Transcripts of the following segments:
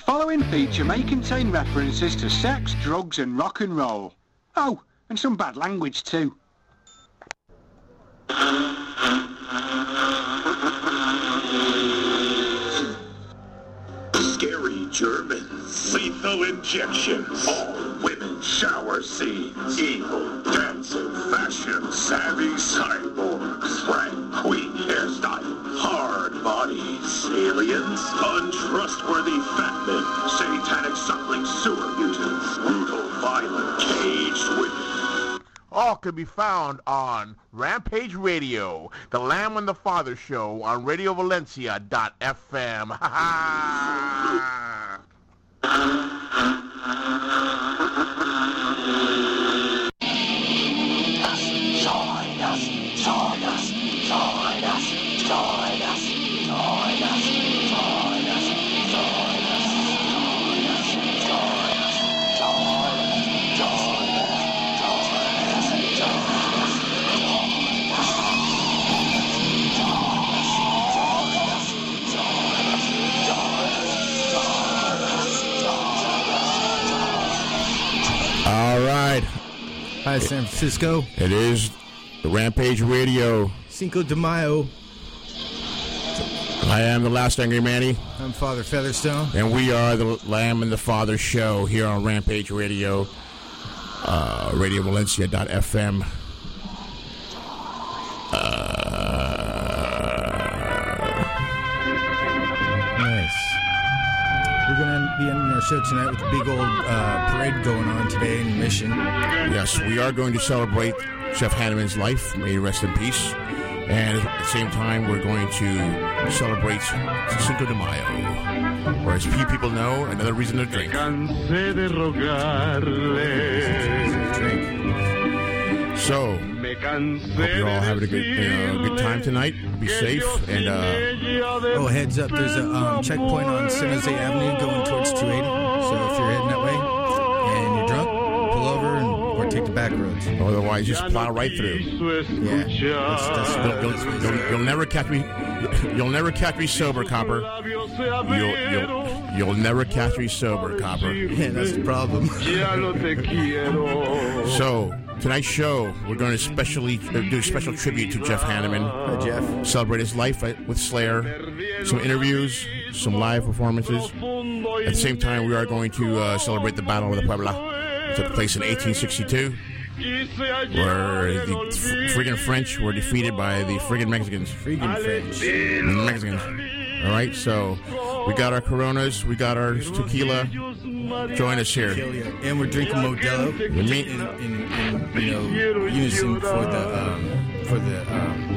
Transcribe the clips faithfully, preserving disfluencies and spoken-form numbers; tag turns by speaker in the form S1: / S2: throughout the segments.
S1: following feature may contain references to sex, drugs and rock and roll. Oh, and some bad language too.
S2: Scary Germans. Lethal injections. All women shower scenes. Evil dancing fashion. Savvy cyborgs. Drag queen hairstyle. Hard bodies. Aliens. Untrustworthy fat men. Satanic suckling sewer mutants. Brutal, violent, caged women.
S3: All can be found on Rampage Radio, the Lamb and the Father Show on radio valencia dot f m. Ha ha!
S4: Join us, join us, join us, join us, join us, join us, join us, join us, join us, join
S5: All right.
S6: Hi, San Francisco.
S5: It is the Rampage Radio.
S6: Cinco de Mayo.
S5: I am the Last Angry Manny.
S6: I'm Father Featherstone.
S5: And we are the Lamb and the Father Show here on Rampage Radio, uh, radio valencia dot f m.
S6: We're going to be ending our show tonight with a big old uh, parade going on today in Mission.
S5: Yes, we are going to celebrate Jeff Hanneman's life. May he rest in peace. And at the same time, we're going to celebrate Cinco de Mayo. Or as few people know, another reason to drink. So, hope you're all having a good, uh, good time tonight. Be safe and uh,
S6: oh, heads up! There's a um, checkpoint on San Jose Avenue going towards two eighty. So if you're heading that way and you're drunk, pull over and or take the back roads.
S5: Otherwise, just plow right through.
S6: Yeah, that's, that's,
S5: you'll, you'll, you'll, you'll never catch me. You'll never catch me sober, copper. You'll, you'll, you'll never catch me sober, copper.
S6: Yeah, that's the problem.
S5: So. Tonight's show, we're going to specially do a special tribute to Jeff Hanneman.
S6: Hi, Jeff.
S5: Celebrate his life with Slayer. Some interviews, some live performances. At the same time, we are going to uh, celebrate the Battle of the Puebla. It took place in eighteen sixty-two, where the f- friggin' French were defeated by the friggin' Mexicans.
S6: Friggin' French.
S5: Mexicans. All right, so we got our Coronas, we got our tequila. Join us here.
S6: And we're drinking Modelo in, in, in, in you know, unison for the, um, for the, um,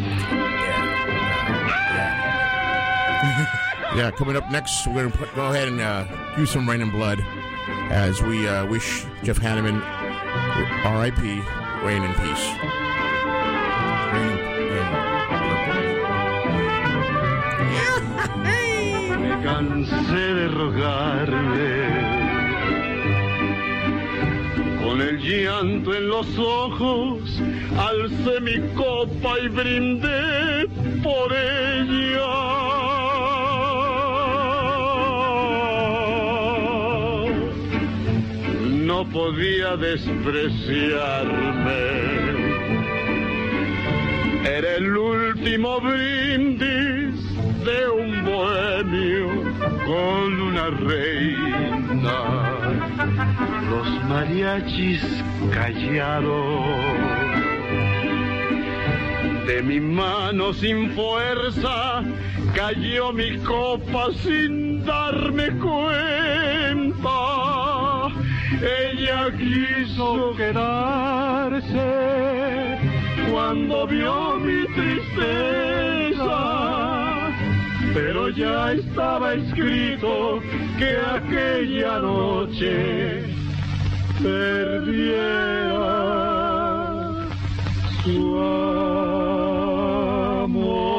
S6: yeah.
S5: Yeah, coming up next, we're going to go ahead and uh, do some Rain and Blood as we uh, wish Jeff Hanneman, R I P, reign in peace.
S6: Reign in,
S7: Me cansé de rogarle con el llanto en los ojos, alcé mi copa y brindé por ella. No podía despreciarme. Era el último brindis de un bohemio con una reina. Los mariachis callaron. De mi mano sin fuerza cayó mi copa sin darme cuenta. Ella quiso quedarse cuando vio mi tristeza, pero ya estaba escrito que aquella noche perdiera su amor.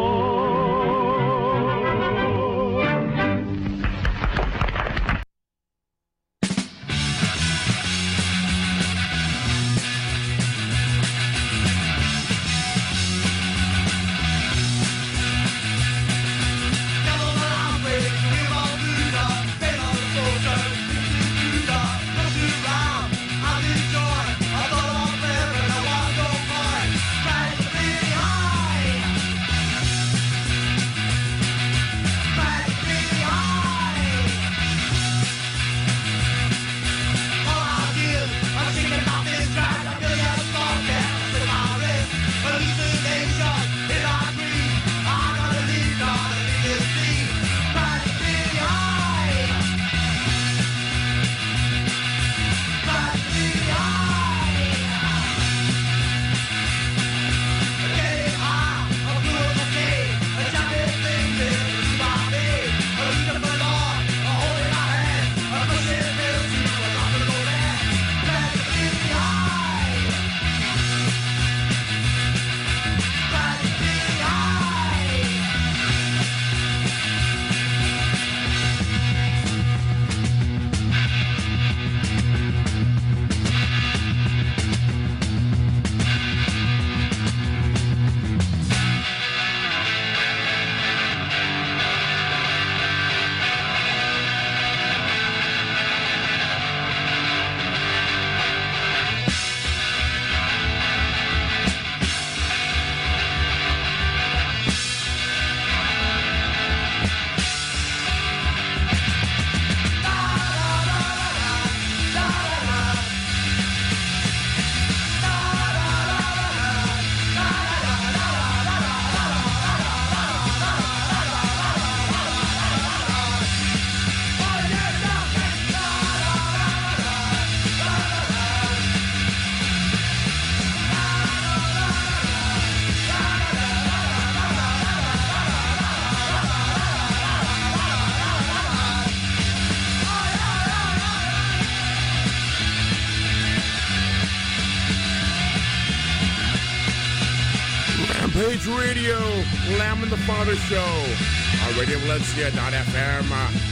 S5: Rampage Radio, Lamb and the Father Show on Radio Valencia dot F M.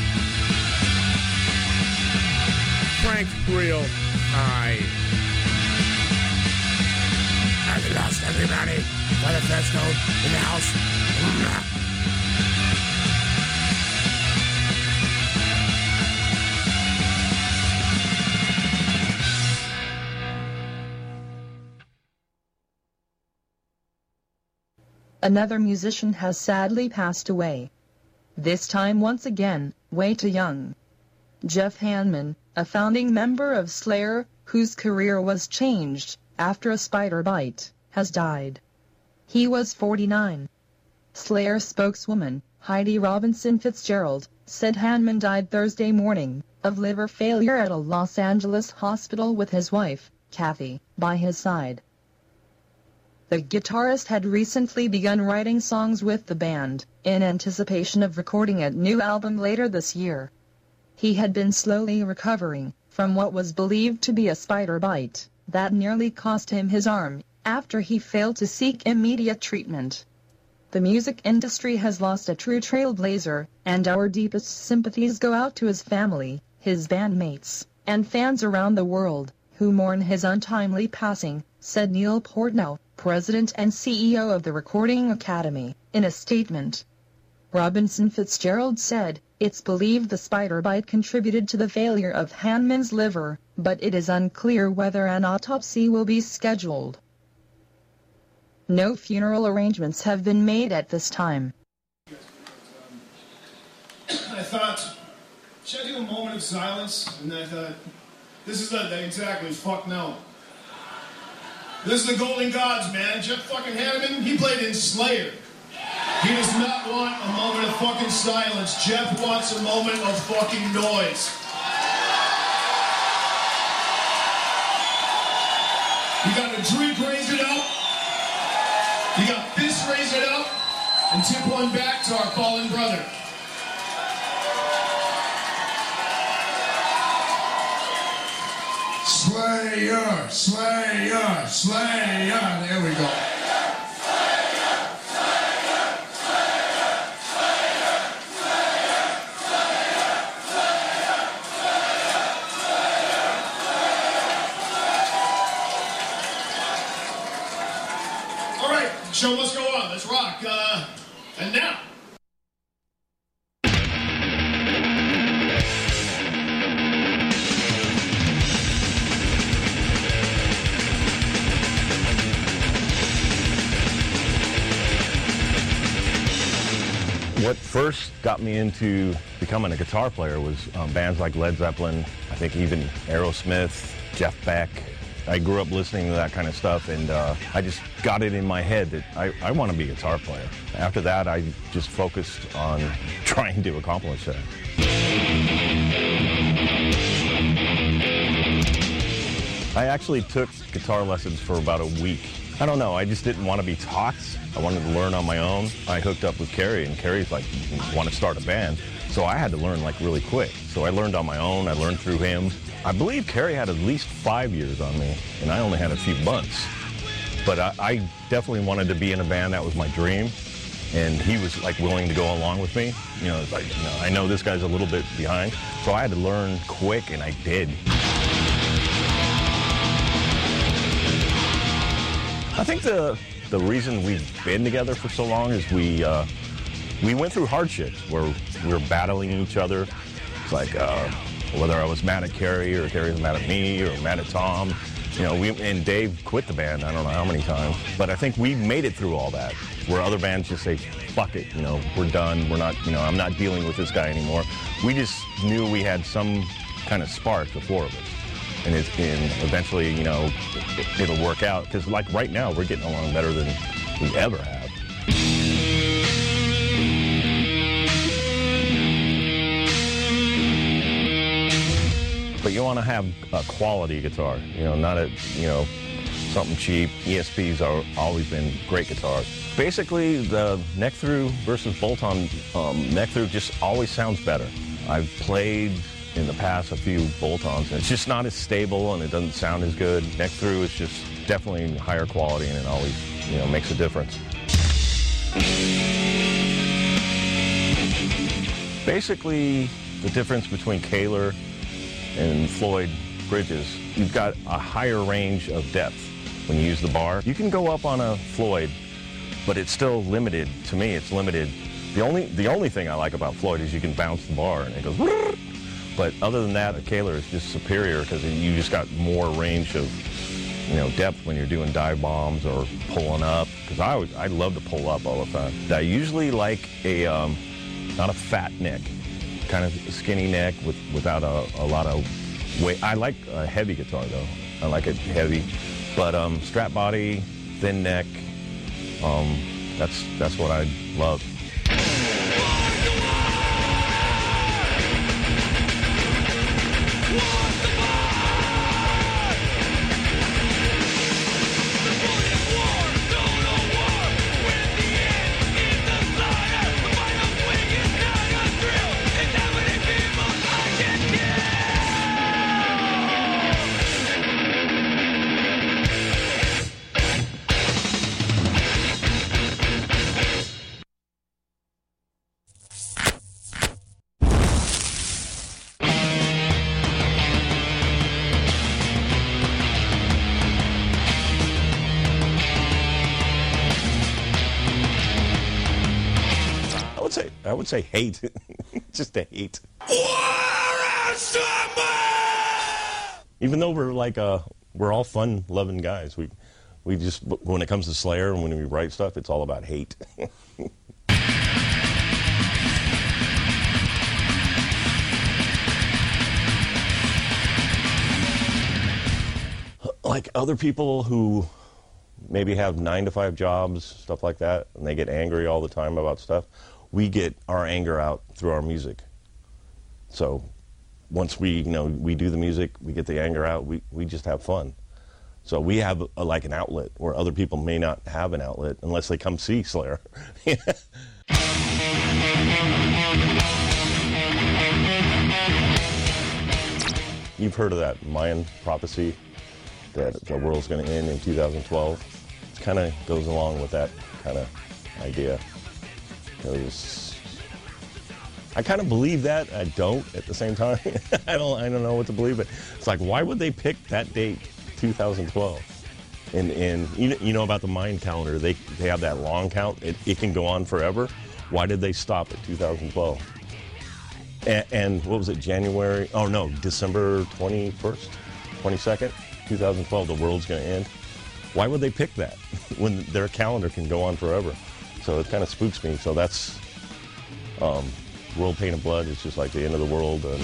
S5: Frank Real High. I've lost everybody. Father Festo in the house.
S8: Another musician has sadly passed away. This time once again, way too young. Jeff Hanneman, a founding member of Slayer, whose career was changed after a spider bite, has died. He was forty-nine. Slayer spokeswoman, Heidi Robinson Fitzgerald, said Hanneman died Thursday morning of liver failure at a Los Angeles hospital with his wife, Kathy, by his side. The guitarist had recently begun writing songs with the band, in anticipation of recording a new album later this year. He had been slowly recovering from what was believed to be a spider bite that nearly cost him his arm, after he failed to seek immediate treatment. The music industry has lost a true trailblazer, and our deepest sympathies go out to his family, his bandmates, and fans around the world, who mourn his untimely passing, said Neil Portnow, president and C E O of the Recording Academy, in a statement. Robinson Fitzgerald said, "It's believed the spider bite contributed to the failure of Hanneman's liver, but it is unclear whether an autopsy will be scheduled." No funeral arrangements have been made at this time.
S9: I thought, should I do a moment of silence? And I thought, this is the, exactly, fuck no. This is the Golden Gods, man. Jeff fucking Hanneman, he played in Slayer. He does not want a moment of fucking silence. Jeff wants a moment of fucking noise. You got a drink, raise it up. You got fist, raise it up. And tip one back to our fallen brother. Slayer, Slayer, Slayer. There we go. All right, show must go on. Let's rock. Uh, and now.
S10: What first got me into becoming a guitar player was um, bands like Led Zeppelin, I think even Aerosmith, Jeff Beck. I grew up listening to that kind of stuff, and uh, I just got it in my head that I, I want to be a guitar player. After that, I just focused on trying to accomplish that. I actually took guitar lessons for about a week. I don't know, I just didn't want to be taught. I wanted to learn on my own. I hooked up with Kerry, and Kerry's like, want to start a band. So I had to learn like really quick. So I learned on my own, I learned through him. I believe Kerry had at least five years on me, and I only had a few months. But I, I definitely wanted to be in a band. That was my dream. And he was like willing to go along with me. You know, like, you know, I know this guy's a little bit behind. So I had to learn quick, and I did. I think the the reason we've been together for so long is we uh, we went through hardships where we were battling each other. It's like uh, whether I was mad at Kerry or Kerry was mad at me or mad at Tom. You know, we and Dave quit the band. I don't know how many times, but I think we made it through all that. Where other bands just say, "Fuck it," you know, we're done. We're not, you know, I'm not dealing with this guy anymore. We just knew we had some kind of spark, the four of us. And, it's, and eventually, you know, it, it'll work out. Because, like, right now, we're getting along better than we ever have. But you want to have a quality guitar, you know, not a, you know, something cheap. E S Ps are always been great guitars. Basically, the neck through versus bolt-on, um, neck through just always sounds better. I've played in the past a few bolt-ons, and it's just not as stable and it doesn't sound as good. Neck through is just definitely higher quality, and it always, you know, makes a difference. Basically, the difference between Kahler and Floyd Bridges, you've got a higher range of depth when you use the bar. You can go up on a Floyd, but it's still limited. To me, it's limited. The only the only thing I like about Floyd is you can bounce the bar and it goes. But other than that, a Kahler is just superior because you just got more range of, you know, depth when you're doing dive bombs or pulling up. Because I would, I love to pull up all the time. I usually like a um, not a fat neck, kind of skinny neck with without a, a lot of weight. I like a heavy guitar though. I like it heavy, but um, strap body, thin neck. Um, that's that's what I love. I would say hate. Just a hate. Even though we're like uh we're all fun loving guys, we we just when it comes to Slayer and when we write stuff, it's all about hate. Like other people who maybe have nine to five jobs, stuff like that, and they get angry all the time about stuff. We get our anger out through our music. So once we, you know, we do the music, we get the anger out, we, we just have fun. So we have a, like an outlet where other people may not have an outlet unless they come see Slayer. You've heard of that Mayan prophecy that the world's going to end in two thousand twelve. It kind of goes along with that kind of idea. Because I kind of believe that. I don't at the same time. I don't. I don't know what to believe. But it's like, why would they pick that date, two thousand twelve? And and you know, you know about the Mayan calendar. They they have that long count. It, it can go on forever. Why did they stop at two thousand twelve? And, and what was it? January? Oh no, December twenty-first, twenty-second, two thousand twelve. The world's going to end. Why would they pick that when their calendar can go on forever? So it kind of spooks me. So that's um, World Painted Blood. It's just like the end of the world. And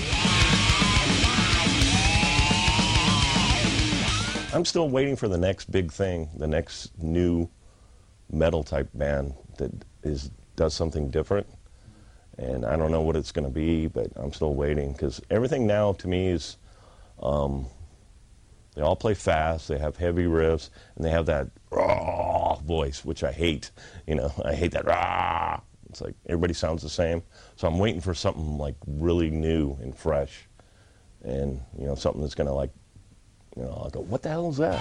S10: I'm still waiting for the next big thing, the next new metal type band that is does something different. And I don't know what it's going to be, but I'm still waiting because everything now to me is um, they all play fast, they have heavy riffs, and they have that raw voice, which I hate. You know, I hate that raw. It's like everybody sounds the same. So I'm waiting for something like really new and fresh, and you know, something that's gonna like, you know, I'll go, what the hell is that?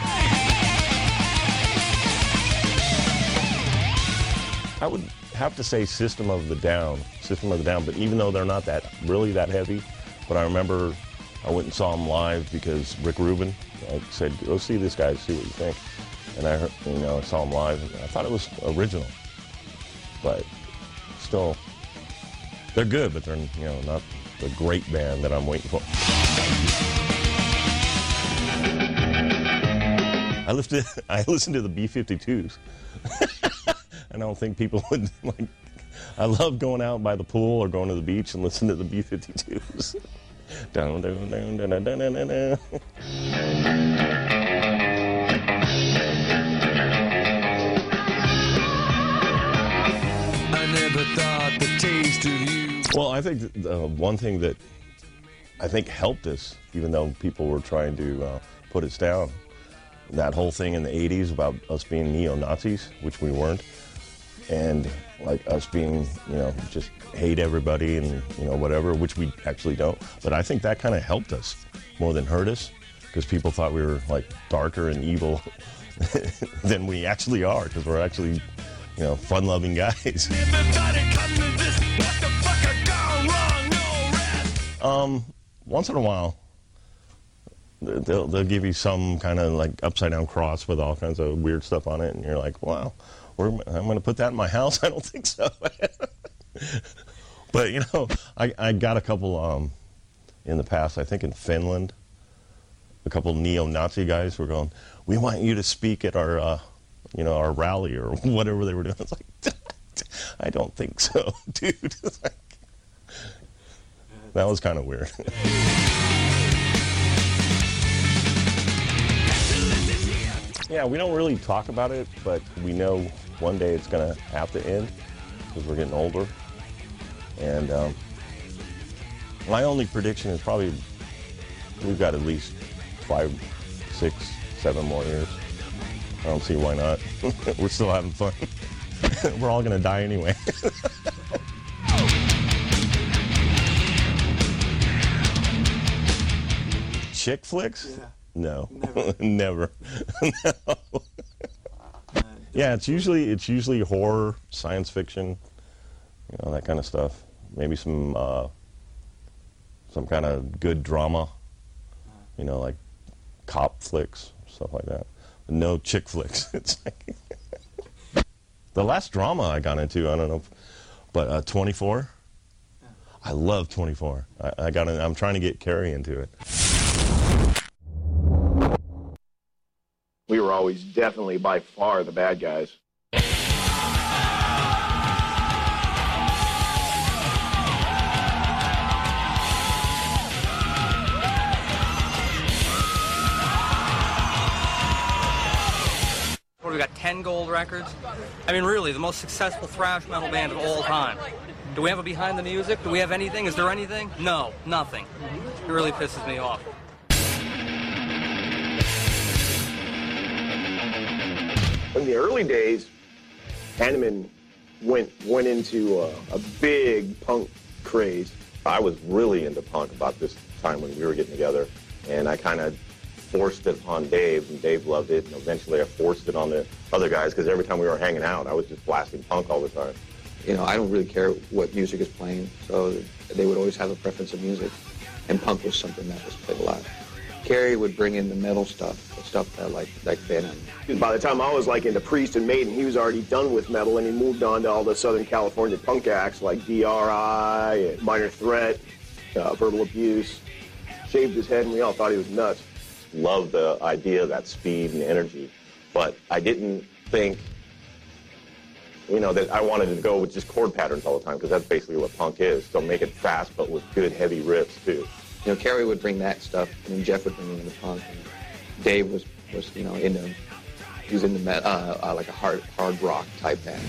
S10: I would have to say System of the Down, System of the Down. But even though they're not that really that heavy, but I remember I went and saw them live because Rick Rubin. I said, go see this guy, see what you think. And I heard, you know, I saw him live, and I thought it was original. But still, they're good, but they're, you know, not the great band that I'm waiting for. I listened to, I listened to the B fifty-twos. I don't think people would, like, I love going out by the pool or going to the beach and listening to the B fifty-twos. Down, down, down, down, down, down, down, down.
S11: I never thought the taste of you.
S10: Well, I think uh, one thing that I think helped us, even though people were trying to uh, put us down, that whole thing in the eighties about us being neo-Nazis, which we weren't, and like us being, you know, just hate everybody and, you know, whatever, which we actually don't. But I think that kind of helped us more than hurt us, because people thought we were like darker and evil than we actually are, because we're actually you know, fun-loving guys. um, once in a while, they'll they'll give you some kind of like upside-down cross with all kinds of weird stuff on it, and you're like, wow, we're, I'm going to put that in my house? I don't think so. But, you know, I, I got a couple um, in the past, I think in Finland, a couple neo-Nazi guys were going, we want you to speak at our, uh, you know, our rally or whatever they were doing. It's like, I don't think so, dude. It's like, that was kind of weird. Yeah, we don't really talk about it, but we know one day it's going to have to end because we're getting older. And um, my only prediction is probably we've got at least five, six, seven more years. I don't see why not. We're still having fun. We're all going to die anyway. Chick flicks?
S12: Yeah.
S10: No,
S12: Never.
S10: never. No. Yeah, it's usually it's usually horror, science fiction, you know, that kind of stuff. Maybe some uh, some kind of good drama, you know, like cop flicks, stuff like that. But no chick flicks. It's like the last drama I got into. I don't know, if, but uh, twenty-four. I love twenty-four. I, I got. I'm trying to get Carrie into it.
S13: We were always definitely by far the bad guys.
S14: What, we got ten gold records? I mean, really, the most successful thrash metal band of all time. Do we have a behind the music? Do we have anything? Is there anything? No, nothing. It really pisses me off.
S13: In the early days, Hanneman went went into a, a big punk craze. I was really into punk about this time when we were getting together, and I kind of forced it on Dave, and Dave loved it, and eventually I forced it on the other guys, because every time we were hanging out, I was just blasting punk all the time.
S15: You know, I don't really care what music is playing, so they would always have a preference of music, and punk was something that was played a lot. Carrie would bring in the metal stuff, the stuff that like like Venom.
S13: By the time I was like into Priest and Maiden, he was already done with metal, and he moved on to all the Southern California punk acts like D R I, and Minor Threat, uh, Verbal Abuse. Shaved his head, and we all thought he was nuts. Loved the idea of that speed and energy, but I didn't think, you know, that I wanted to go with just chord patterns all the time, because that's basically what punk is. So make it fast, but with good heavy riffs too.
S15: You know, Carrie would bring that stuff, and then Jeff would bring in the punk. And Dave was, was, you know, into, he was into met, uh, uh, like a hard hard rock type band.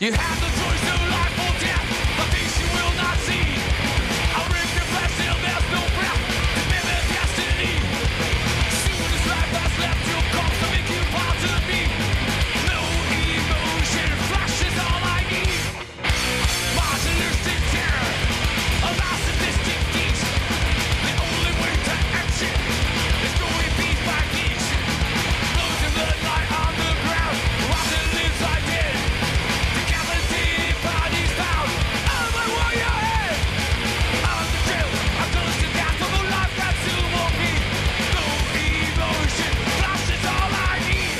S11: You have the choice of life or death, but things you will not see. I'll rip your flesh till there's no breath. Remember destiny. Soon as life has left you, comes to make you part of me. No emotion, flash is all I need. Marginalistic terror, a masochistic beast. The only way to action is going piece by piece. Losing the light on the ground, watching inside dead. Decapitated bodies found over warrior head. On the trail, I'm close to death of a life that still won't be. No emotion, flash is all I need.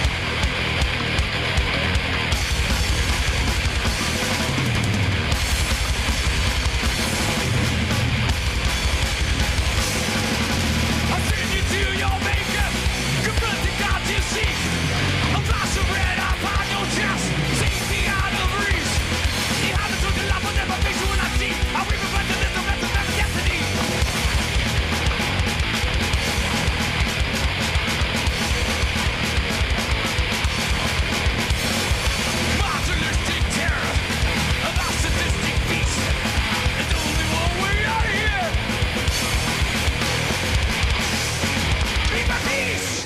S11: I'll send you to your maker, confront the God you seek. A flash of red upon your chest, safety out of reach. You have the truth to love, but never face you when I see. I'll reprevent the little bit of never destiny. Marginalistic terror, a masochistic beast. It's only one way out of here. Be my peace.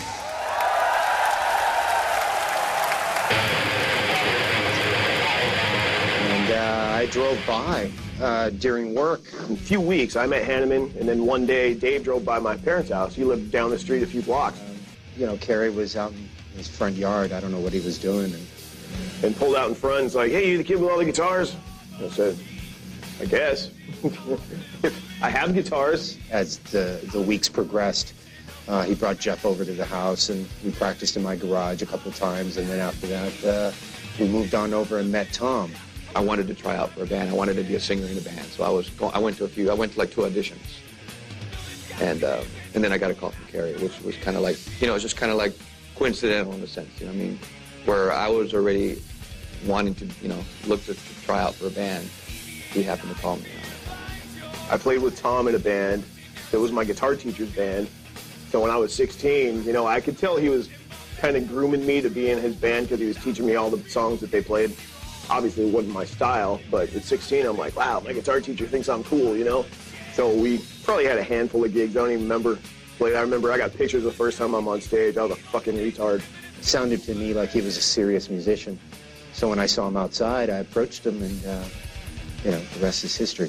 S13: And uh, I drove by uh, during work. In a few weeks, I met Hanneman, and then one day, Dave drove by my parents' house. He lived down the street a few blocks.
S15: You know, Kerry was out in his front yard. I don't know what he was doing. And
S13: And pulled out in front and was like, hey, you the kid with all the guitars? I said, I guess. I have guitars.
S15: as the, the weeks progressed, uh, he brought Jeff over to the house, and we practiced in my garage a couple of times. And then after that, uh, we moved on over and met Tom.
S12: I wanted to try out for a band. I wanted to be a singer in a band. So I was go- I went to a few, I went to like two auditions. And uh, and then I got a call from Kerry, which was kind of like, you know, it was just kind of like coincidental in a sense, you know what I mean? Where I was already wanting to, you know, look to, to try out for a band. He happened to call me.
S13: I played with Tom in a band. It was my guitar teacher's band. So when I was sixteen, you know, I could tell he was kind of grooming me to be in his band because he was teaching me all the songs that they played. Obviously, it wasn't my style, but at sixteen, I'm like, wow, my guitar teacher thinks I'm cool, you know? So we probably had a handful of gigs. I don't even remember. Like, I remember I got pictures the first time I'm on stage. I was a fucking retard.
S15: It sounded to me like he was a serious musician. So when I saw him outside, I approached him, and, uh, you know, the rest is history.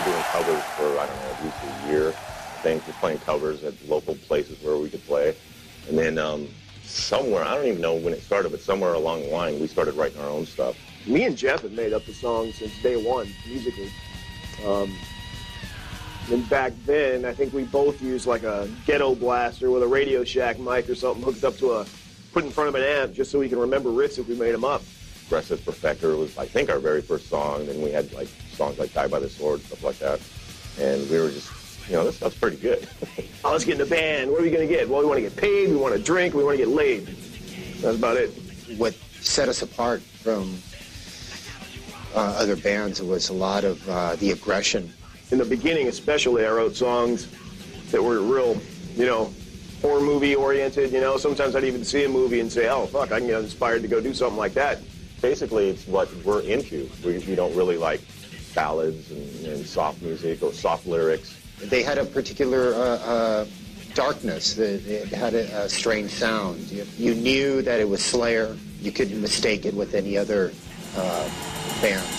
S16: doing covers for, I don't know, at least a year. I think just playing covers at local places where we could play. And then um, somewhere, I don't even know when it started, but somewhere along the line, we started writing our own stuff.
S13: Me and Jeff have made up the song since day one, musically. Um, and back then, I think we both used like a ghetto blaster with a Radio Shack mic or something hooked up to a, put in front of an amp just so we can remember riffs if we made them up.
S16: Aggressive Perfecter was, I think, our very first song. Then we had like songs like Die by the Sword, stuff like that. And we were just, you know, this stuff's pretty good.
S13: Oh, let's get in the band. What are we going to get? Well, we want to get paid, we want to drink, we want to get laid. That's about it.
S17: What set us apart from uh, other bands was a lot of uh, the aggression.
S13: In the beginning especially, I wrote songs that were real, you know, horror movie oriented, you know. Sometimes I'd even see a movie and say, oh, fuck, I can get inspired to go do something like that.
S16: Basically, it's what we're into. We, we don't really like ballads and, and soft music or soft lyrics.
S17: They had a particular uh, uh, darkness. It had a, a strange sound. You, you knew that it was Slayer. You couldn't mistake it with any other uh, band.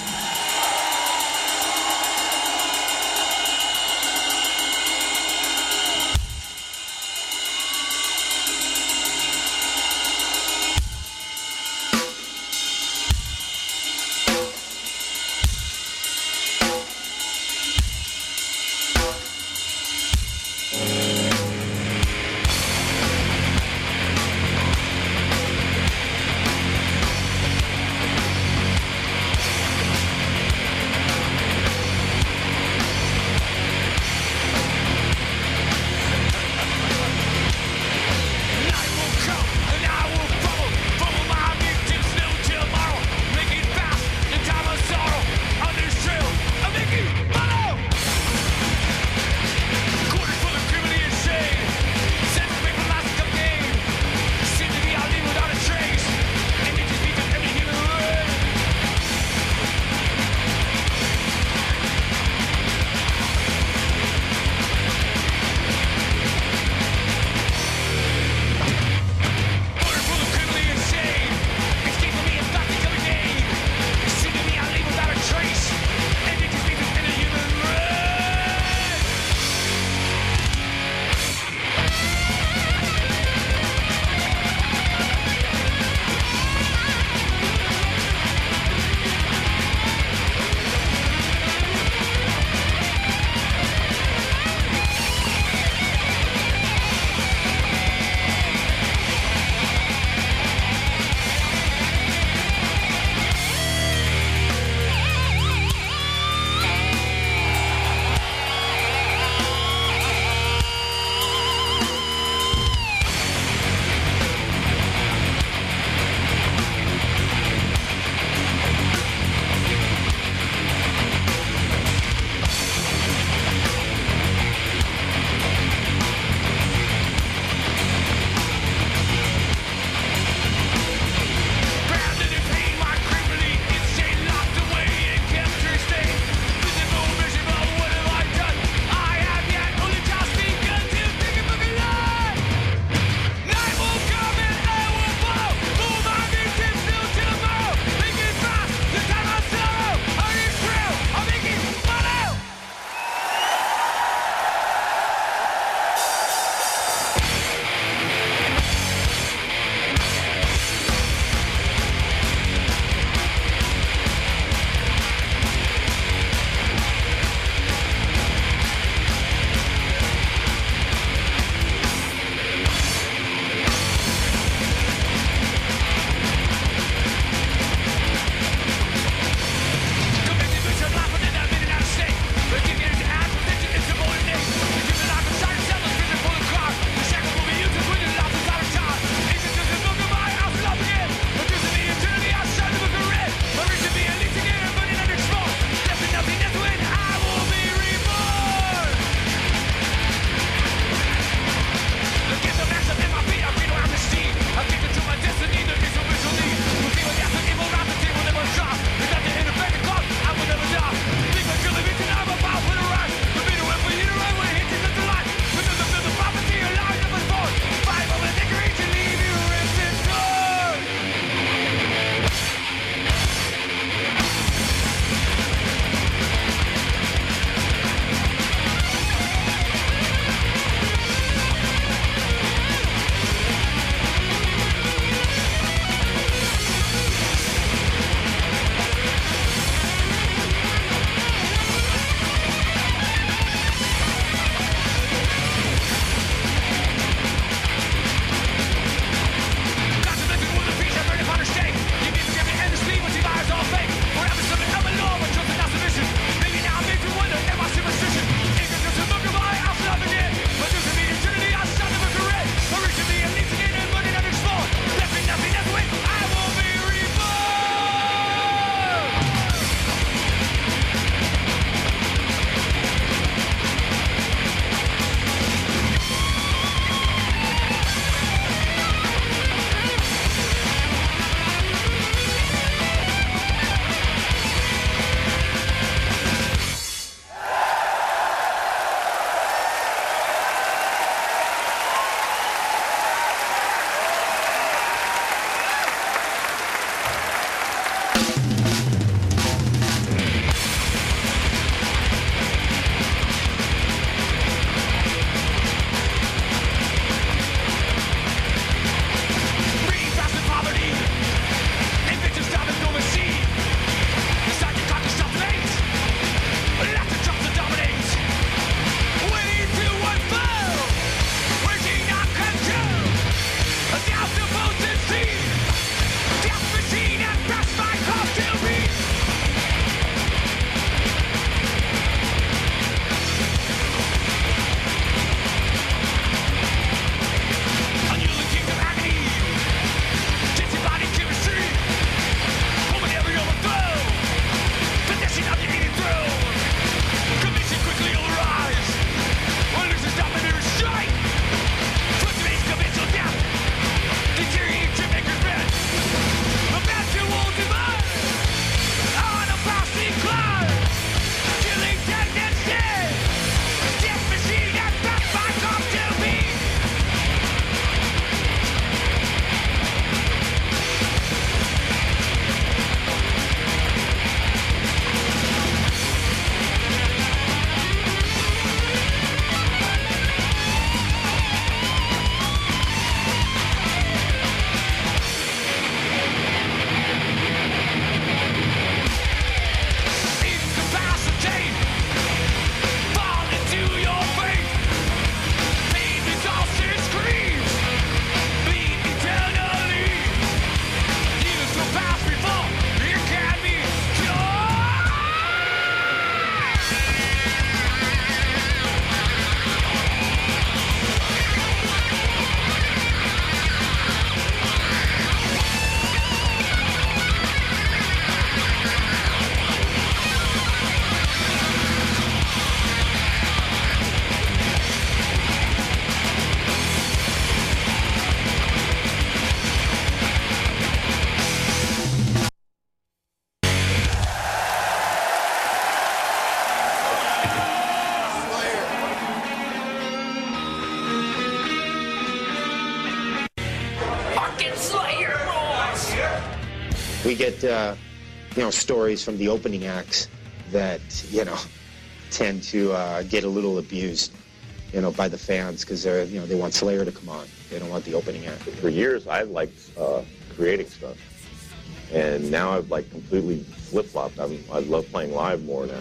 S17: We get, uh, you know, stories from the opening acts that, you know, tend to uh, get a little abused, you know, by the fans because they're, you know, they want Slayer to come on. They don't want the opening act.
S16: For years, I liked uh, creating stuff, and now I've like completely flip-flopped. I'm, I love playing live more now.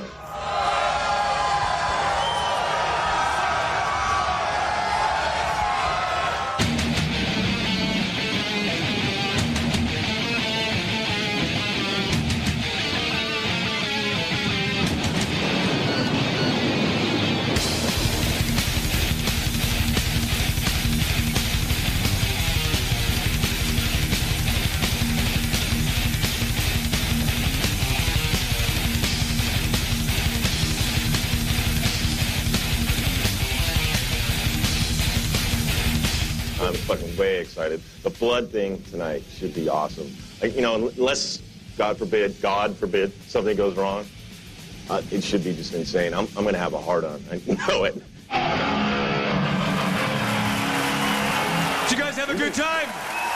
S16: I'm fucking way excited. The blood thing tonight should be awesome. Like, you know, unless, God forbid, God forbid, something goes wrong, uh, it should be just insane. I'm, I'm going to have a hard-on. I know it.
S11: Did you guys have a good time?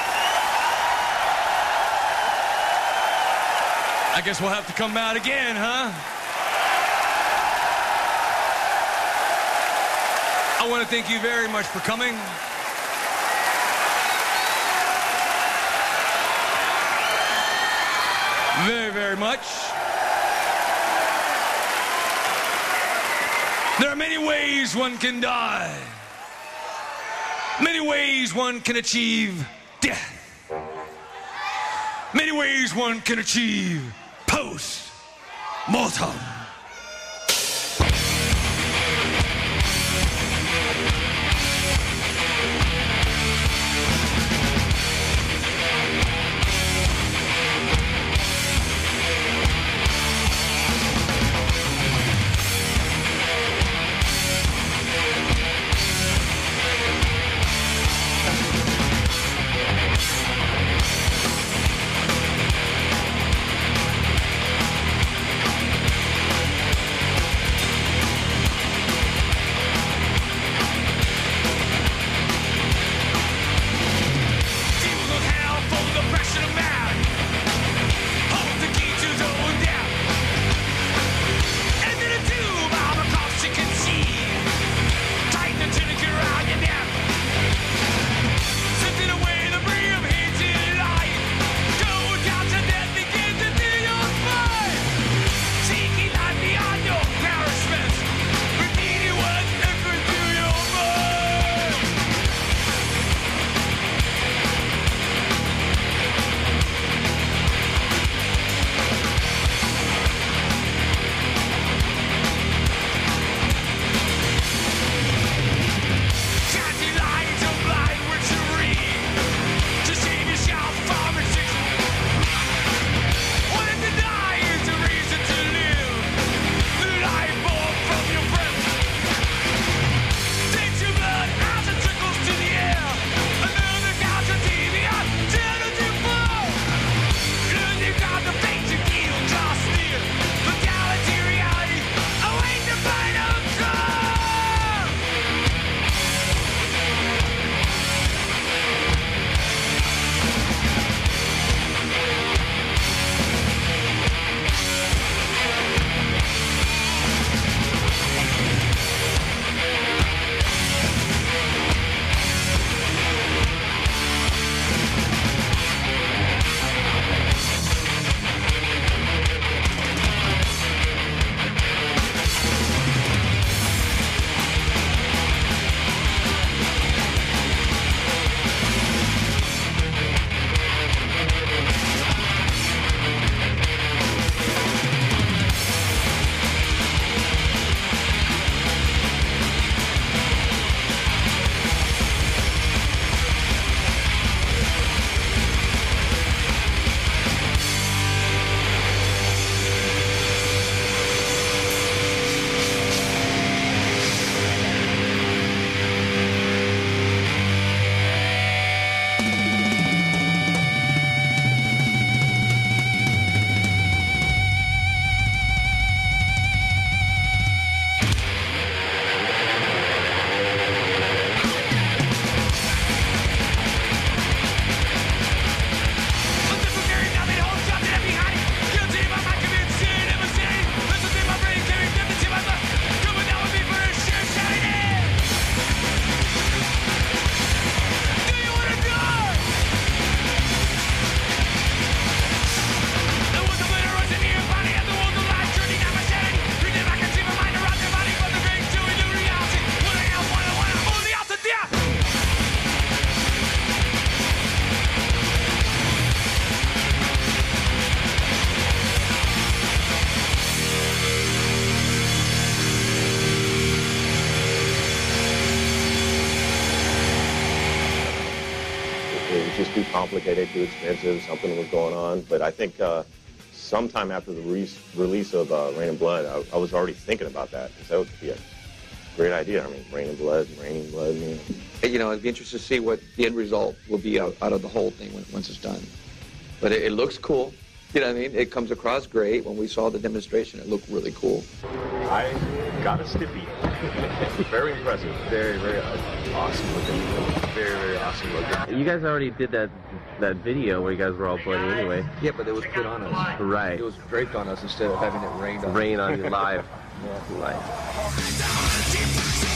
S11: I guess we'll have to come out again, huh? I want to thank you very much for coming. Very, very much. There are many ways one can die. Many ways one can achieve death. Many ways one can achieve post-mortem.
S16: complicated, too expensive, something was going on. But I think uh, sometime after the re- release of uh, Rain and Blood, I, I was already thinking about that, because that would be a great idea. I mean, Rain and Blood, Raining Blood, you know.
S15: You know, it'd be interesting to see what the end result will be out, out of the whole thing when, once it's done. But it, it looks cool. You know what I mean? It comes across great. When we saw the demonstration, it looked really cool.
S16: I got a stiffy. Very impressive. Very, very awesome looking. Very, very awesome looking.
S18: You guys already did that that video where you guys were all bloody anyway.
S15: Yeah, but it was put on us.
S18: Right.
S15: It was draped on us instead of having it rained on
S18: Rain on you live.
S15: Yeah.
S18: Live.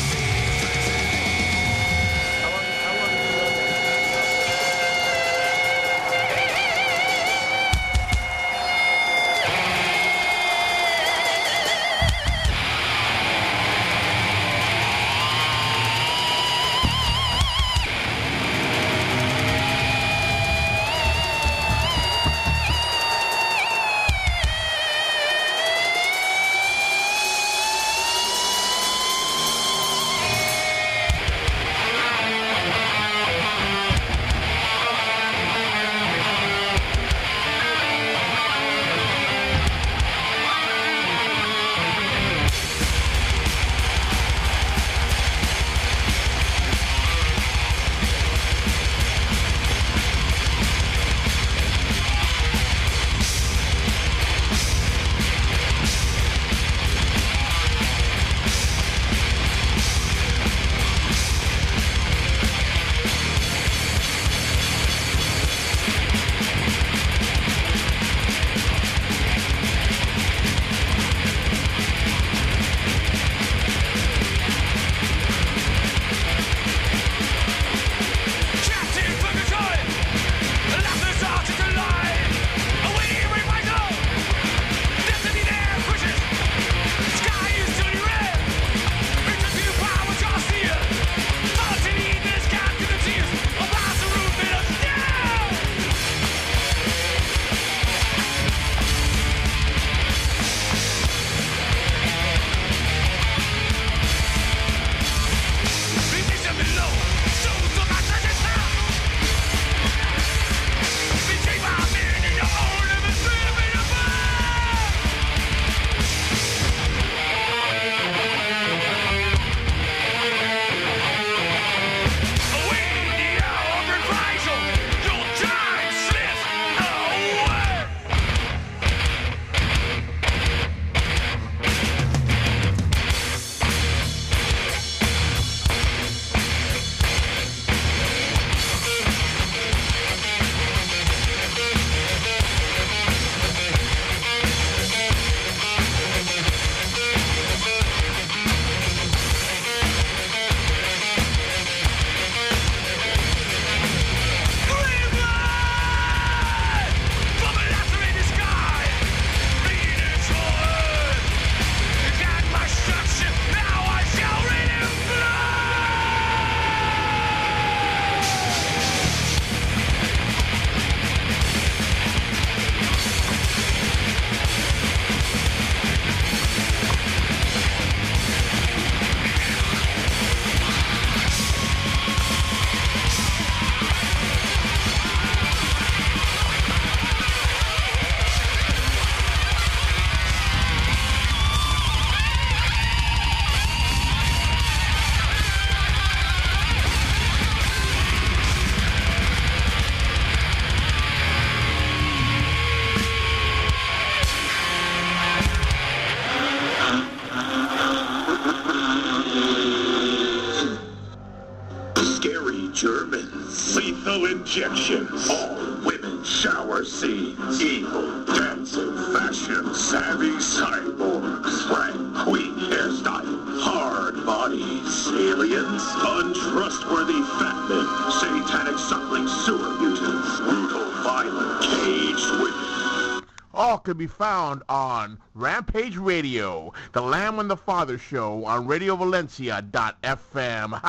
S2: Lethal injection. All women shower scenes. Evil dancing fashion. Savvy cyborgs. Frank Queen hairstyle. Hard bodies. Aliens. Untrustworthy fat men. Satanic suckling sewer mutants. Brutal violent caged women.
S3: All can be found on Rampage Radio, the Lamb and the Father Show on radio valencia dot f m. Ha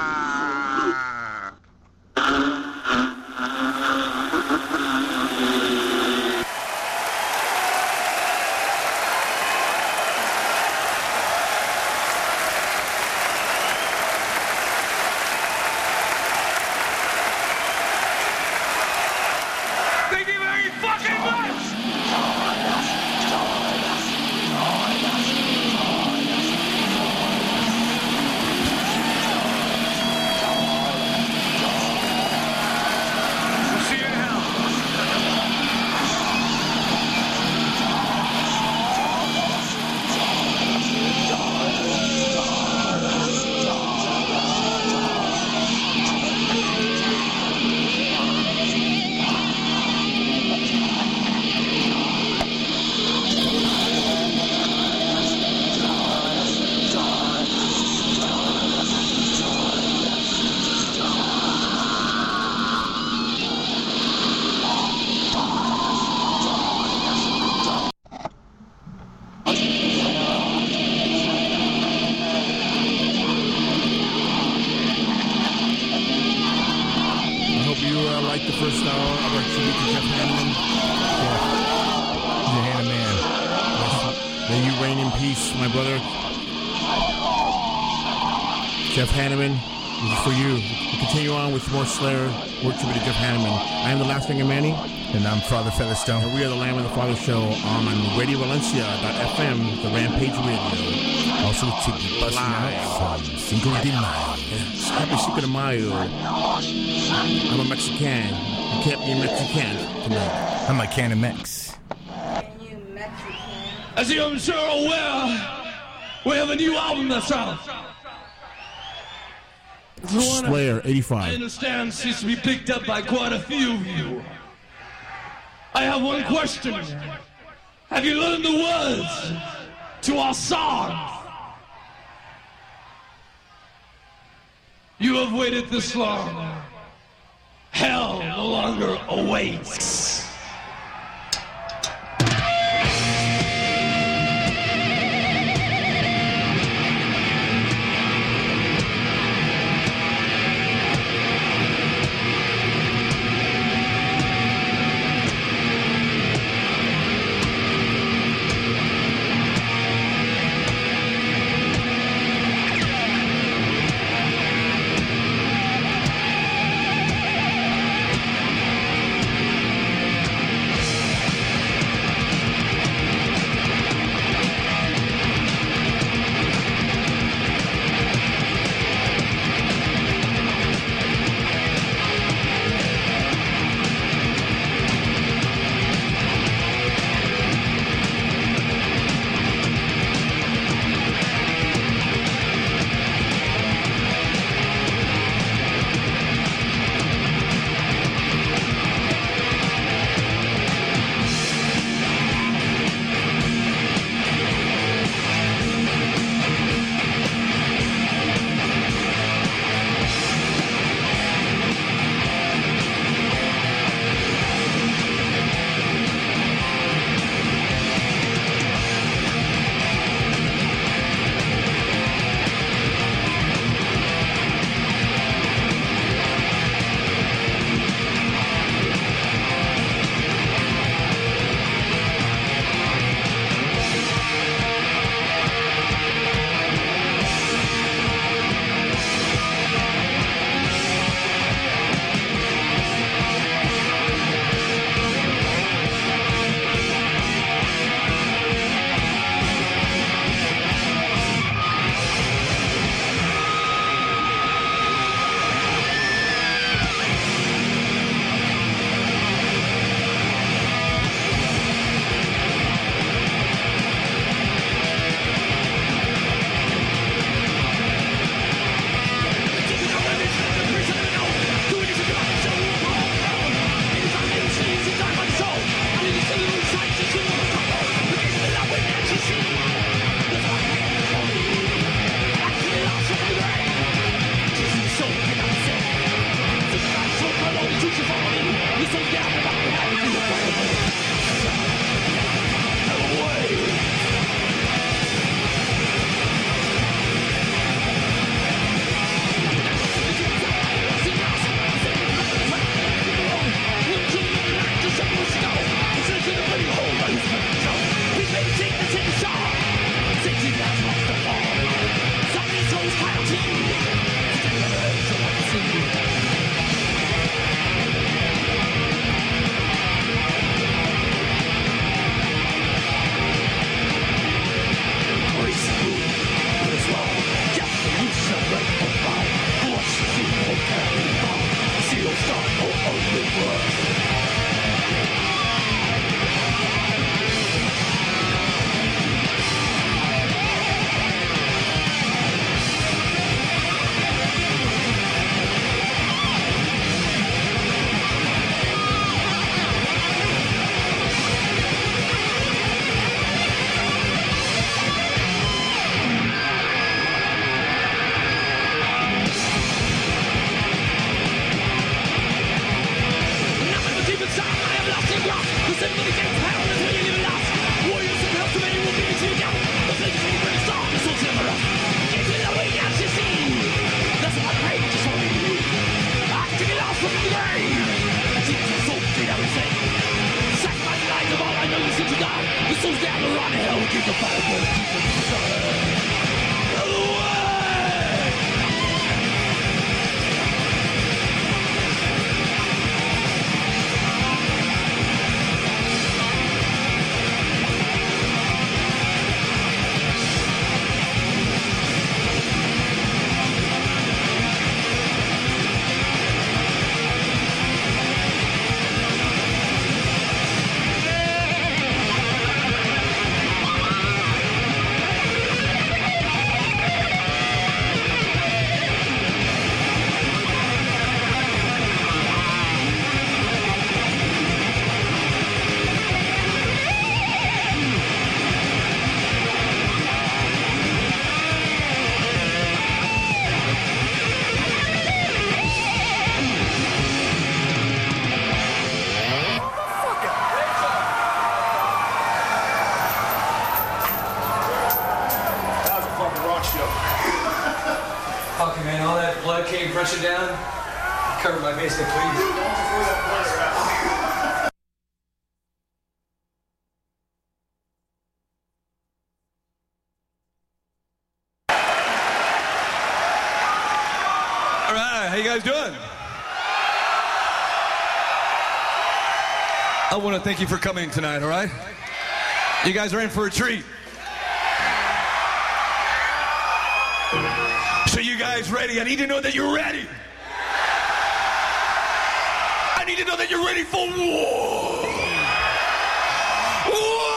S3: ha!
S5: Peace, my brother. Jeff Hanneman, this is for you. We continue on with more Slayer, work tribute to Jeff Hanneman. I am the Last King of Manny.
S6: And I'm Father Featherstone.
S5: And we are the Lamb of the Father Show on Radio Valencia dot F M, the Rampage Radio.
S6: Also, to bust out from Cinco de Mayo.
S5: Yes, happy Cinco de Mayo. I'm a Mexican. You can't be a Mexican tonight.
S6: I'm a can of Mex.
S11: As you're sure aware, we have a new album that's out.
S5: Slayer,
S11: I
S5: eighty-five.
S11: understand seems to be picked up by quite a few of you. I have one question. Have you learned the words to our song? You have waited this long. Hell no longer awaits.
S19: Fucking man, all that blood came pressure down. Covered my base completely.
S20: All right, how you guys doing? I want to thank you for coming tonight, all right? You guys are in for a treat. So you guys ready? I need to know that you're ready. I need to know that you're ready for war. War!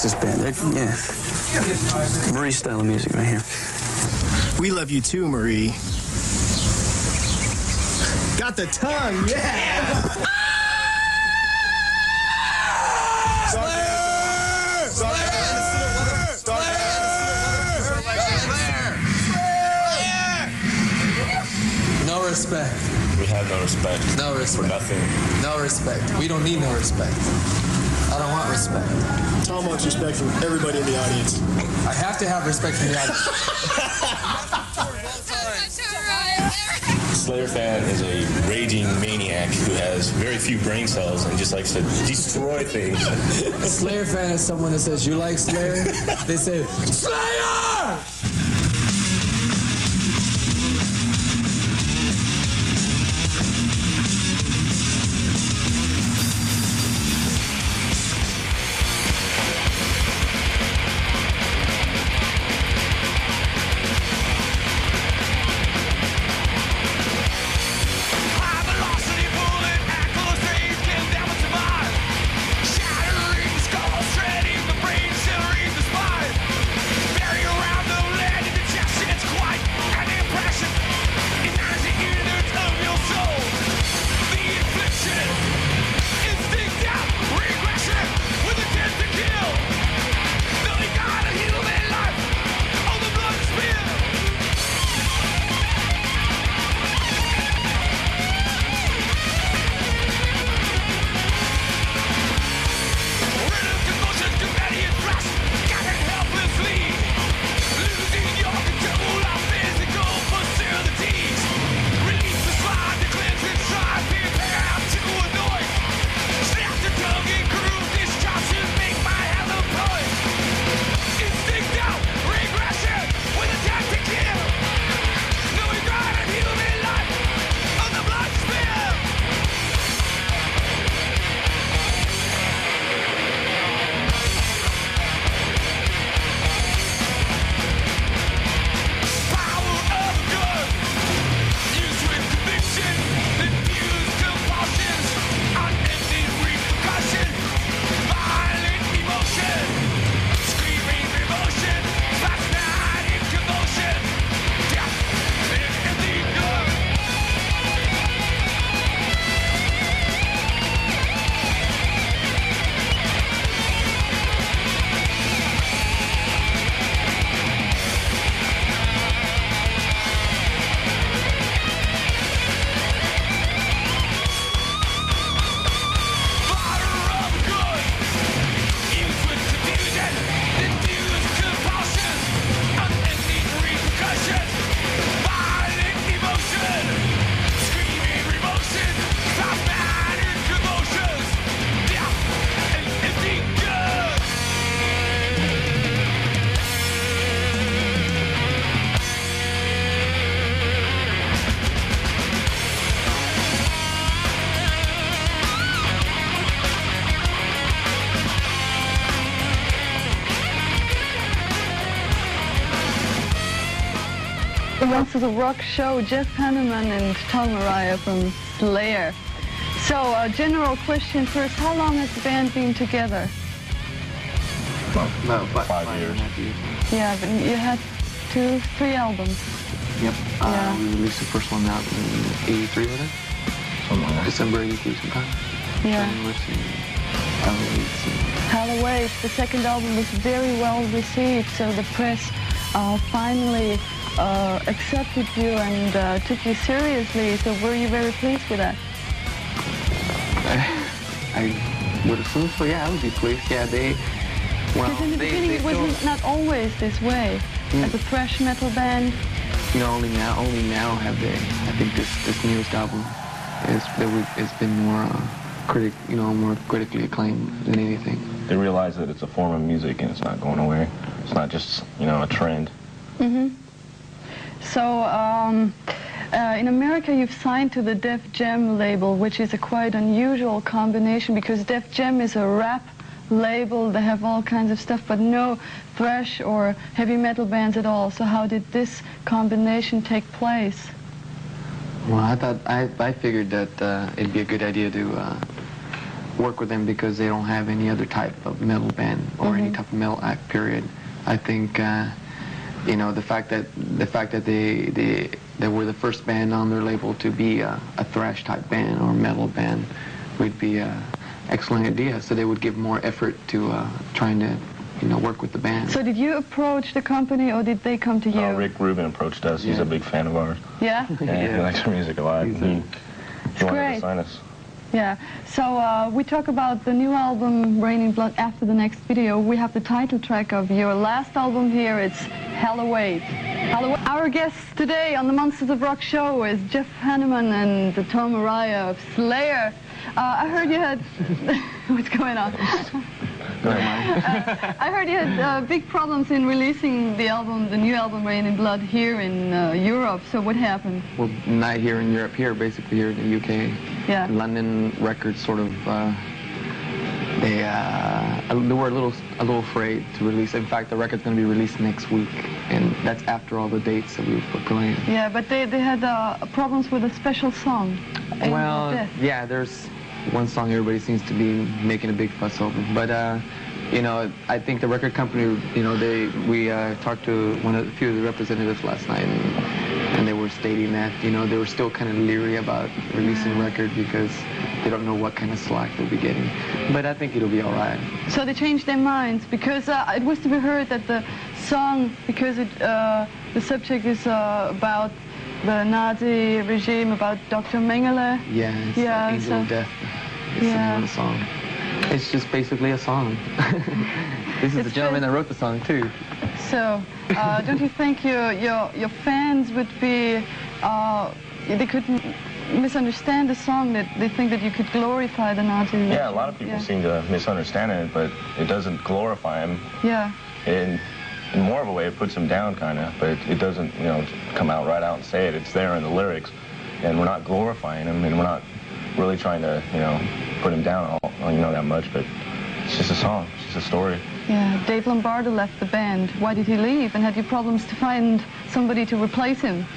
S21: Texas band. They're, yeah. Marie style of music right here.
S22: We love you too, Marie. Got the tongue, yeah!
S11: Slayer! Slayer! Slayer!
S21: No respect.
S23: We have no respect.
S21: No respect.
S23: For nothing.
S21: No respect. We don't need no respect. I don't want respect.
S22: Tom wants respect from everybody in the audience.
S21: I have to have respect from the audience.
S23: Slayer fan is a raging maniac who has very few brain cells and just likes to destroy things.
S21: A Slayer fan is someone that says, you like Slayer? They say, Slayer!
S24: Once was a rock show, Jeff Hanneman and Tom Araya from Slayer. So, uh, general question first, how long has the band been together?
S15: About, about five,
S23: Five
S15: five
S23: years.
S15: and a half years.
S24: Yeah, but you had two, three albums.
S15: Yep. Uh,
S24: Yeah.
S15: we released the first one out in eighty-three, was it?
S23: Something like that.
S15: December eighty-three sometime.
S24: Yeah.
S15: Halloween.
S24: Halloween, the second album was very well received, so the press uh, finally uh, accepted you and uh, took you seriously. So were you very pleased with that?
S15: I would assume so. Yeah, I would be pleased. Yeah, they. Well,
S24: Because in the
S15: they,
S24: beginning
S15: they
S24: it was
S15: still,
S24: not always this way.
S15: Mm.
S24: As a thrash metal band,
S15: you know, only now, only now have they. I think this this newest album is that we it's been more uh, critic, you know, more critically acclaimed than anything.
S23: They realize that it's a form of music and it's not going away. It's not just, you know, a trend.
S24: hmm So, um, uh, in America, you've signed to the Def Jam label, which is a quite unusual combination because Def Jam is a rap label. They have all kinds of stuff, but no thrash or heavy metal bands at all. So how did this combination take place?
S15: Well, I thought I I figured that uh, it'd be a good idea to uh, work with them because they don't have any other type of metal band or
S24: Mhm.
S15: any type of metal act. Period. I think uh, you know the fact that the fact that they they they were the first band on their label to be a, a thrash type band or metal band would be an excellent idea. So they would give more effort to uh, trying to you know work with the band.
S24: So did you approach the company or did they come to you?
S10: Uh, Rick Rubin approached us. He's
S15: Yeah.
S10: a big fan of ours.
S24: Yeah?
S10: Yeah, he likes our music a lot. He, he wanted
S24: great.
S10: to sign us.
S24: Yeah. So uh, we talk about the new album, Raining Blood, after the next video. We have the title track of your last album here. It's Halloween. Halloween. Our guest today on the Monsters of Rock show is Jeff Hanneman and the Tom Araya of Slayer. Uh, I heard you had... What's going on?
S10: Go ahead,
S24: uh, I heard you had uh, big problems in releasing the album, the new album, Raining Blood, here in uh, Europe. So what happened?
S15: Well, not here in Europe, here basically here in the U K.
S24: Yeah.
S15: London Records sort of uh, they uh, they were a little a little afraid to release. In fact, the record's going to be released next week, and that's after all the dates that we were playing.
S24: Yeah, but they they had uh, problems with a special song. Angel
S15: Well,
S24: Death.
S15: yeah, there's one song everybody seems to be making a big fuss over, but uh, you know, I think the record company, you know, they we uh, talked to one of a few of the representatives last night, and, and they were stating that you know they were still kind of leery about releasing a record because they don't know what kind of slack they'll be getting. But I think it'll be all right.
S24: So they changed their minds because uh, it was to be heard that the song, because it uh, the subject is uh, about the Nazi regime, about Doctor Mengele.
S15: Yeah, it's
S24: Yeah,
S15: Angel
S24: so-
S15: of Death. It's the
S24: Yeah.
S15: name of the song. It's just basically a song. This is
S24: It's
S15: the gentleman that wrote the song too.
S24: So uh, don't you think your your your fans would be uh, they could m- misunderstand the song, that they think that you could glorify the Nazi regime?
S10: Yeah, a lot of people
S24: Yeah.
S10: seem to misunderstand it, but it doesn't glorify him.
S24: Yeah.
S10: In, in more of a way, it puts him down, kind of, but it, it doesn't, you know, come out right out and say it. It's there in the lyrics, and we're not glorifying him, and we're not really trying to, you know, put him down, all, you know, that much, but it's just a song, it's just a story.
S24: Yeah, Dave Lombardo left the band. Why did he leave? And had you problems to find somebody to replace him?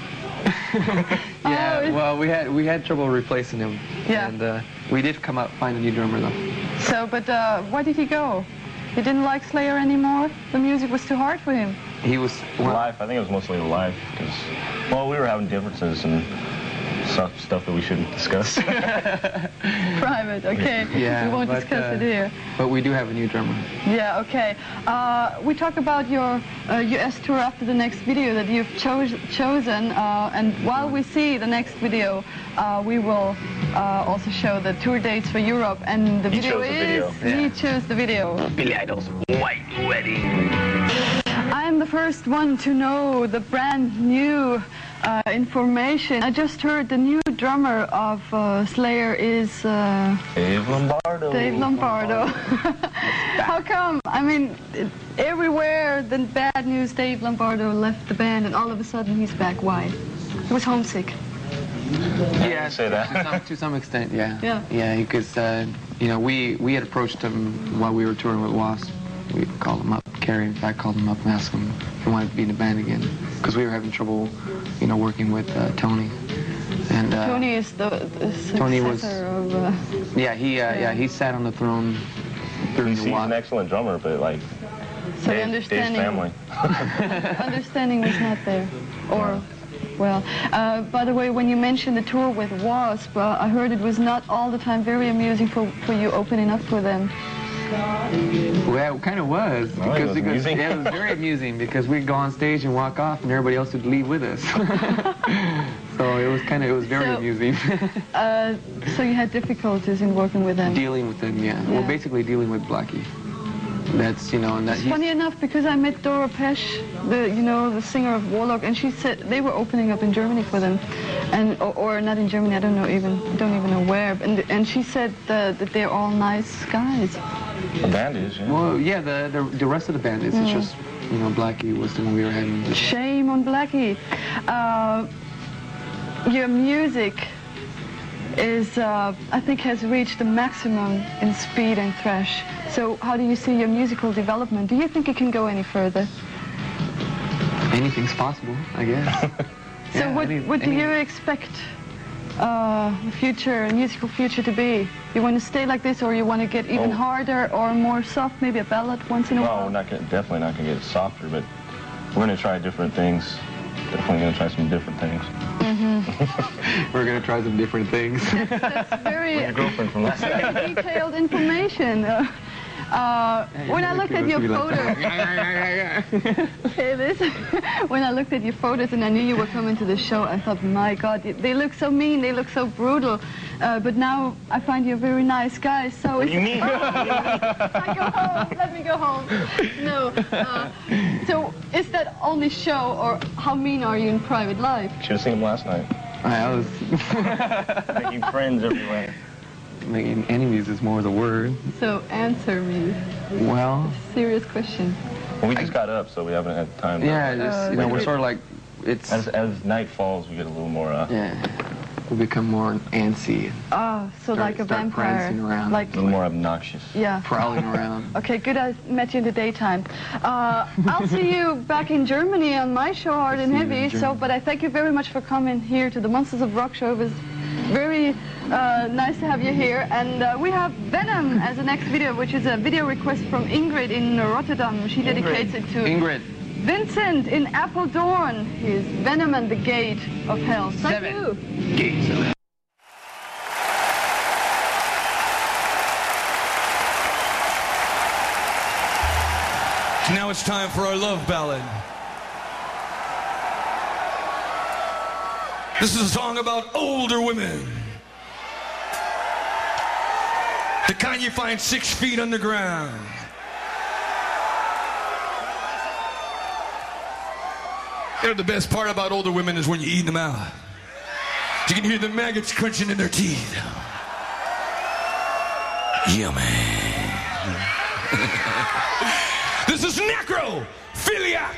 S15: Yeah,
S24: Oh,
S15: well, we had we had trouble replacing him.
S24: Yeah.
S15: And uh, we did come out find a new drummer though.
S24: So, but uh, why did he go? He didn't like Slayer anymore? The music was too hard for him?
S15: He was
S10: Life, I think it was mostly the life, because, well, we were having differences and stuff, stuff that we shouldn't discuss.
S24: Private, okay.
S15: Yeah,
S24: we won't
S15: but,
S24: discuss
S15: uh,
S24: it here.
S15: But we do have a new drummer.
S24: Yeah, okay. Uh, we talk about your uh, U S tour after the next video that you've chose, chosen, uh, and while we see the next video, uh, we will uh, also show the tour dates for Europe, and the
S10: He
S24: video
S10: chose the
S24: is...
S10: video.
S24: He chose the video.
S10: Billy Idol's White Wedding.
S24: I'm the first one to know the brand new uh, information. I just heard the new drummer of uh, Slayer is... Uh,
S10: Dave Lombardo.
S24: Dave Lombardo. How come? I mean, it, everywhere the bad news, Dave Lombardo left the band, and all of a sudden he's back. Why? He was homesick.
S15: Yeah,
S10: say that.
S15: to, some, to some extent, yeah.
S24: Yeah.
S15: Yeah, because uh, you know we we had approached him while we were touring with Wasp. We called him up. Carrie, in fact, called him up and asked him if he wanted to be in the band again, because we were having trouble, you know, working with uh, Tony. And uh,
S24: Tony is the, the successor
S15: Tony was-
S24: of... Uh,
S15: yeah, he uh, yeah he sat on the throne during
S10: He's,
S15: the
S10: he's
S15: Wasp.
S10: an excellent drummer, but like,
S24: so the
S10: Dave, Dave's
S24: understanding...
S10: family.
S24: understanding was not there. Or, well, uh, by the way, when you mentioned the tour with Wasp, uh, I heard it was not all the time very amusing for, for you opening up for them.
S15: Well, it kind of was.
S10: Oh, it was amusing.
S15: Yeah, it was very amusing because we'd go on stage and walk off, and everybody else would leave with us. So it was kind of, it was very
S24: So-
S15: amusing.
S24: Uh, so you had difficulties in working with them.
S15: Dealing with them, yeah.
S24: Yeah.
S15: Well, basically dealing with Blackie. That's, you know, and that
S24: It's
S15: he's,
S24: funny enough because I met Dora Pesch, the you know the singer of Warlock, and she said they were opening up in Germany for them, and or, or not in Germany, I don't know even don't even know where, and and she said uh, that they're all nice guys.
S10: The band is, yeah.
S15: well, yeah, the, the the rest of the band is. It's
S24: Mm.
S15: just, you know, Blackie was the one we were having. to-
S24: Shame on Blackie. Uh, your music is, uh, I think, has reached the maximum in speed and thrash. So how do you see your musical development? Do you think it can go any further?
S15: Anything's possible, I guess.
S24: So
S15: Yeah,
S24: what,
S15: any-
S24: what do
S15: any-
S24: you expect uh, future, musical future to be? You want to stay like this, or you want to get even
S10: Oh.
S24: harder or more soft, maybe a ballad once in a
S10: No,
S24: while?
S10: we're not gonna, definitely not gonna get softer, but we're gonna try different things. Definitely gonna try some different things.
S24: Mm-hmm.
S15: We're gonna try some different things.
S24: That's very,
S10: Where's your girlfriend from last night?
S24: very detailed information. Uh, uh, when I looked at your photos, okay, this. When I looked at your photos and I knew you were coming to the show, I thought, my God, they look so mean, they look so brutal. Uh, but now I find you a very nice guy. So
S10: What do you
S24: it's-
S10: mean?
S24: I go home. Let me go home. No. Uh, so is that only show, or how mean are you in private life?
S10: Should have seen him last night.
S15: I was
S10: Making friends everywhere.
S15: making enemies is more the word.
S24: So answer me.
S15: Well,
S24: Serious question.
S10: Well, we just got up, so we haven't had time. to-
S15: yeah, just, you know, we're sort of like, it's,
S10: As, as night falls, we get a little more. Uh,
S15: yeah, we become more antsy,
S24: Oh, so
S15: Start-
S24: like a
S15: start
S24: vampire.
S15: prancing around.
S24: Like
S10: a little more obnoxious.
S24: yeah.
S15: prowling around.
S24: Okay, good. I met you in the daytime. Uh, I'll see you back in Germany on my show, Hard and
S15: See you in
S24: Heavy. So,
S15: Germany.
S24: but I thank you very much for coming here to the Monsters of Rock show. It was very uh, nice to have you here. And uh, we have Venom as the next video, which is a video request from Ingrid in Rotterdam. She dedicates it to
S15: Ingrid.
S24: Vincent in Apeldoorn. He's Venom and the Gate of Hell. Thank
S15: Seven.
S24: you.
S15: Gates of hell.
S20: Now it's time for our love ballad. This is a song about older women. The kind you find six feet underground. You know, the best part about older women is when you eat them out. You can hear the maggots crunching in their teeth. Yummy. This is Necrophiliac.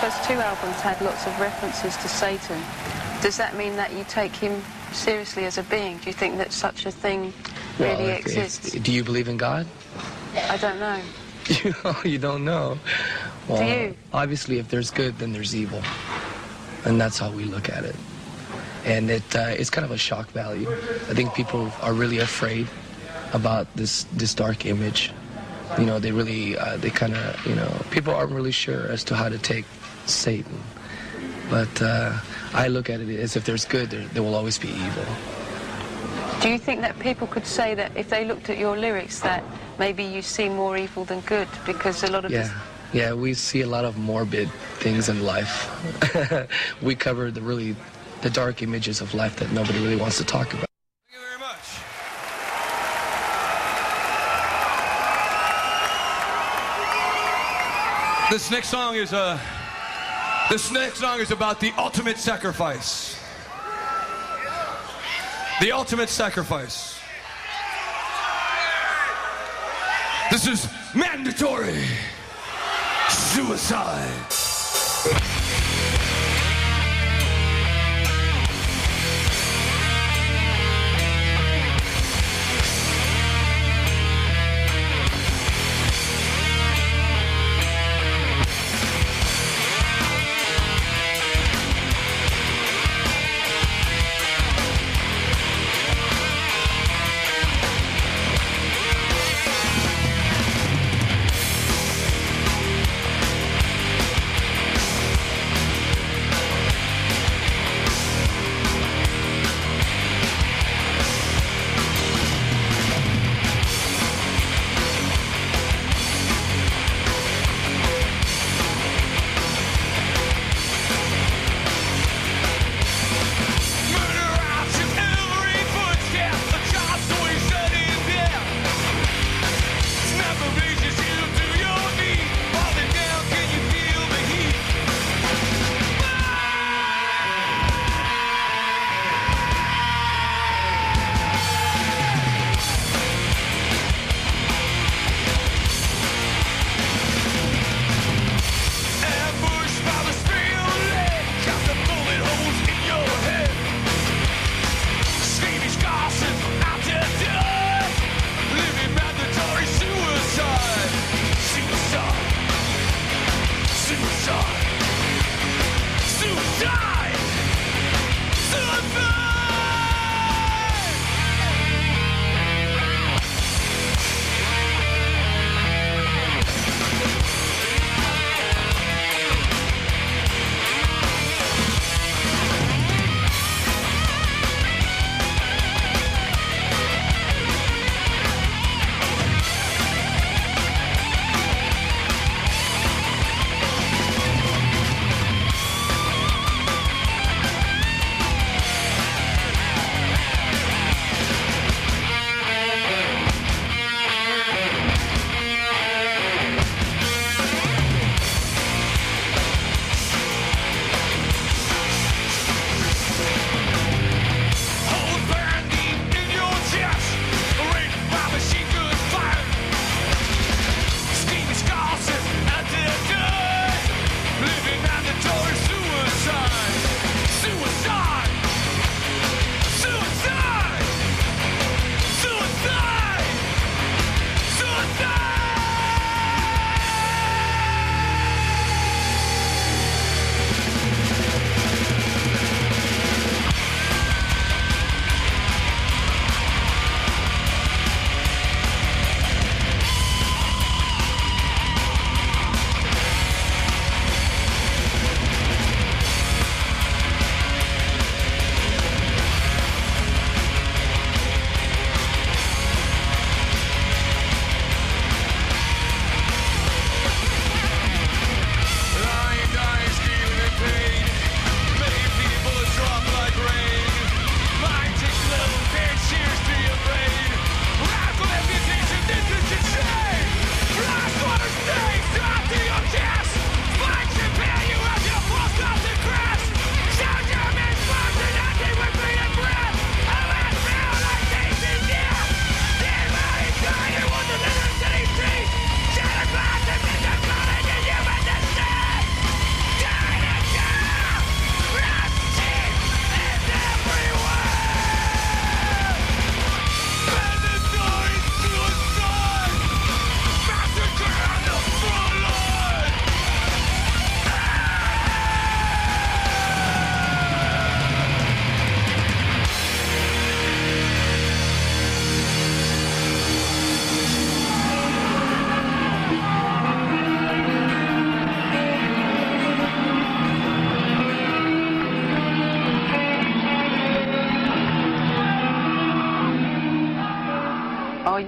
S1: first two albums had lots of references to Satan. Does that mean that you take him seriously as a being? Do you think that such a thing really
S15: well, if,
S1: exists?
S15: If, do you believe in God?
S1: I don't know.
S15: You, you don't know. Well,
S1: Do you?
S15: Obviously, if there's good, then there's evil. And that's how we look at it. And it uh, it's kind of a shock value. I think people are really afraid about this this dark image. You know, they really, uh, they kind of, you know, people aren't really sure as to how to take Satan. But uh, I look at it as if there's good, there, there will always be evil.
S1: Do you think that people could say that if they looked at your lyrics that maybe you see more evil than good? Because a lot of
S15: Yeah,
S1: this...
S15: yeah, we see a lot of morbid things in life. We cover the really, the dark images of life that nobody really wants to talk about.
S20: This next song is uh, this next song is about the ultimate sacrifice. The ultimate sacrifice. This is mandatory suicide.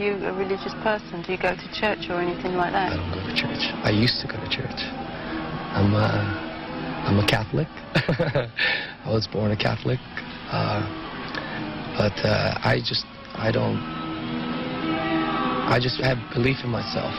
S1: you a religious person? Do you go to church or anything like that?
S21: I don't go to church. I used to go to church. I'm a, I'm a Catholic. I was born a Catholic. Uh, but uh, I just, I don't, I just have belief in myself.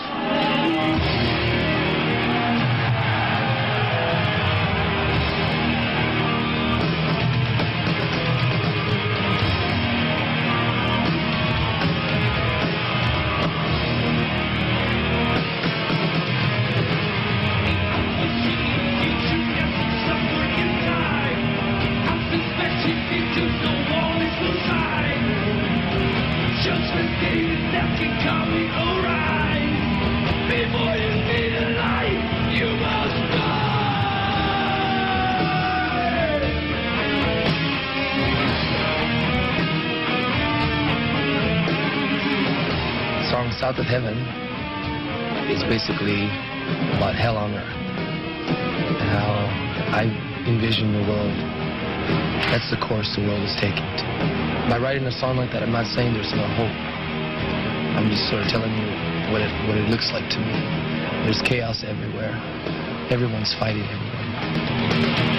S21: South of Heaven is basically about hell on earth and how I envision the world. That's the course the world is taking to. By writing a song like that, I'm not saying there's no hope. I'm just sort of telling you what it, what it looks like to me. There's chaos everywhere. Everyone's fighting everyone.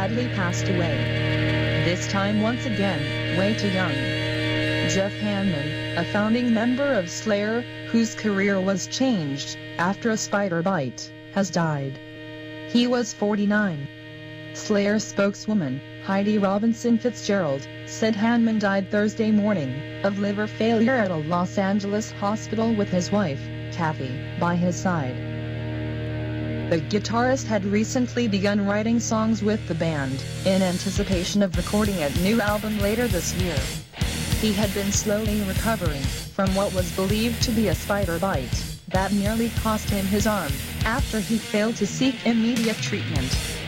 S4: sadly passed away. This time once again, way too young. Jeff Hanneman, a founding member of Slayer, whose career was changed after a spider bite, has died. He was forty-nine. Slayer spokeswoman, Heidi Robinson Fitzgerald, said Hanneman died Thursday morning of liver failure at a Los Angeles hospital with his wife, Kathy, by his side. The guitarist had recently begun writing songs with the band, in anticipation of recording a new album later this year. He had been slowly recovering from what was believed to be a spider bite that nearly cost him his arm after he failed to seek immediate treatment.